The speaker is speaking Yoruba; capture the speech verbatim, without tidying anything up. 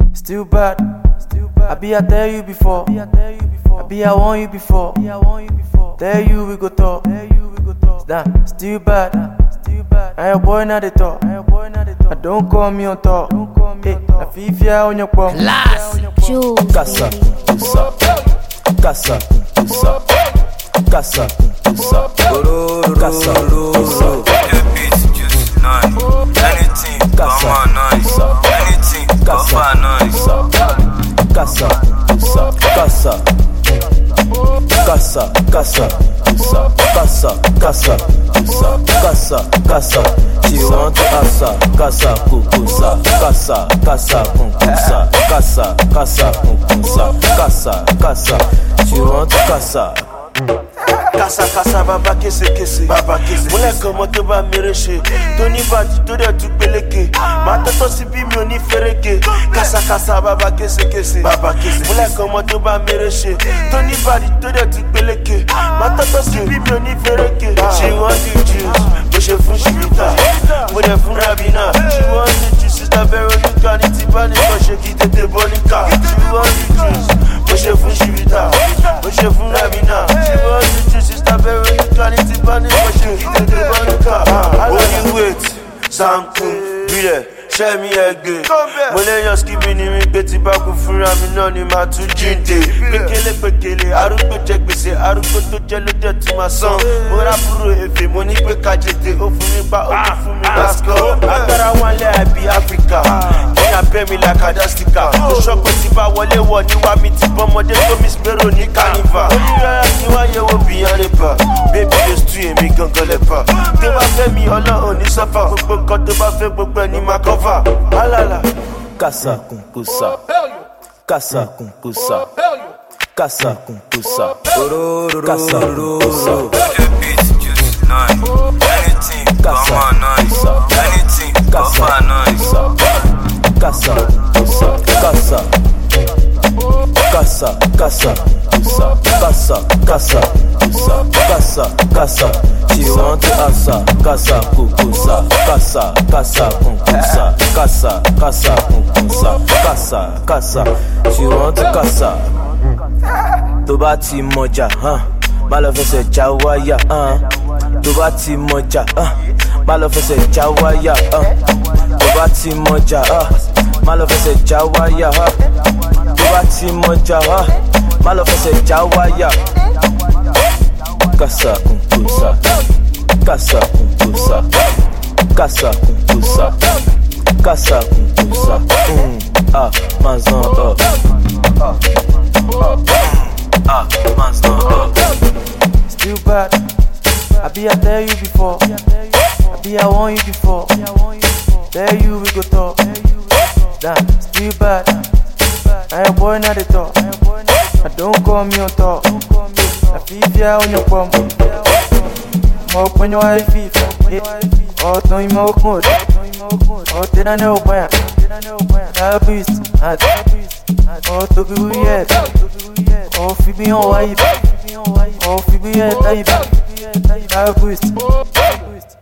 Still bad. I be I tell you before. I be I want you before. Tell you we go talk. Damn, still bad. I your boy not the talk. I don't call me on talk. Hey, I feel fear on your palm. Casa, usa. Casa, usa. Casa, usa. Casa, usa. Anything, come on, nice. Anything, come on, nice. Casa, usa. Casa. Casa, casa, usa. Casa, casa, usa. Casa, casa. She want to asa, casa, kukusa. Casa, casa, kukusa. Casa, casa, kukusa. Casa, casa. She want to casa. Kasa kasa baba kese kese baba kese Mole komo to ba mereche Tony Baji to de tu peleke Mata to si bi mi oni fereke Kasa kasa baba kese kese baba kese Mole komo to ba mereche Tony Baji to de tu peleke Mata to si bi mi oni fereke She want to juice Bo she fun shibita Bo de fun rabina She want to juice Sister Veronica ni ti ba ni ko she ki tete bonika She want to juice Bo she fun shibita Bo she fun rabina She want to juice Sister Veronica, it's a bunny, but she keep the Veronica. When you wait, Sanku, be there, share me again. Mole just keep me me petty back with Fura, me no ni ma tu jinte. Pekele, pekele, aruko check me say, aruko to jello jet to my son. Mora puro efe, money pe kajete, ofumi pa, ofumi let's go. After one lay, I be Africa. I pay me like a dastica. The shop was if I wale one, you want me to bomb or they told me Spero ni carnival. You want you will be on the bar. Baby, you stream me, gon' go lepa. They want pay me all on the sofa. But got the buffet, but when in my cover. Alala. Casa kunkusa. Casa kunkusa. Casa kunkusa. Casa kunkusa. Anything, come on, nice. Anything, come on, nice. Casa, usa, casa, casa, casa, usa, casa, casa, usa, casa, casa. She want to asa, casa, kukusa, casa, casa, kukusa, casa, casa, kukusa, casa, casa. She want to casa. Tó bá ti mọ̀jà, má lọ fẹsẹ̀ já wáyà, tó bá ti mọ̀jà, má lọ fẹsẹ̀ já wáyà, tó bá ti mọ̀jà, má lọ fẹsẹ̀ já wáyà, tó bá ti mọ̀jà, má lọ fẹsẹ̀ já wáyà. Casa kunkusa, casa kunkusa, casa kunkusa, casa kunkusa. Ah, man's not up. Ah, man's not up. Still bad. I be I tell you before. I be I want you before. Tell you we go talk. Damn, still bad. I your boy not the talk. I don't call me on talk. I feel fear on your palm. More when your wife feet. Oh, don't you more good. Oh, did I know where? That beast. Oh, to be weird. Oh, Phoebe on wife. Oh, Phoebe, yeah, type. That beast.